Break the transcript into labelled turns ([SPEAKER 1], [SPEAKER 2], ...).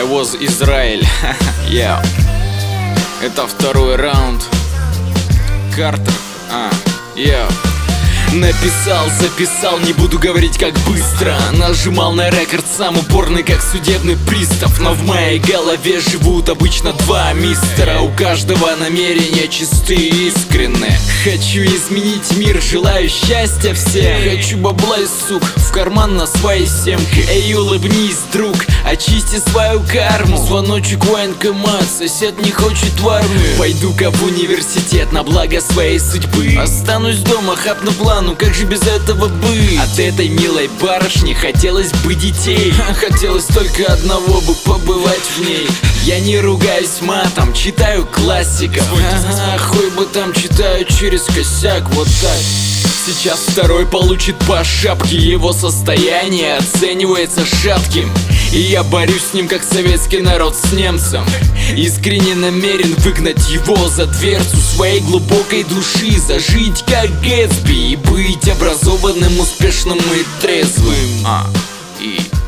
[SPEAKER 1] I was Израиль. Yeah. Это второй раунд. Картер. Yeah. Написал, записал, не буду говорить как быстро. Нажимал на рекорд, сам упорный как судебный пристав. Но в моей голове живут обычно два мистера. У каждого намерения чистые и искренние. Хочу изменить мир, желаю счастья всем. Хочу бабла и сук в карман на свои семки. Эй, улыбнись, друг, очисти свою карму. Звоночек военкомат, сосед не хочет в армию. Пойду-ка в университет на благо своей судьбы. Останусь дома, хапну план. Ну как же без этого быть? От этой милой барышни хотелось бы детей. Хотелось только одного бы побывать в ней. Я не ругаюсь матом, читаю классиков. Хуй бы там читаю через косяк, вот так. Сейчас второй получит по шапке. Его состояние оценивается шатким. И я борюсь с ним, как советский народ с немцем. Искренне намерен выгнать его за дверцу своей глубокой души. Зажить как Гэтсби и быть образованным, успешным и трезвым.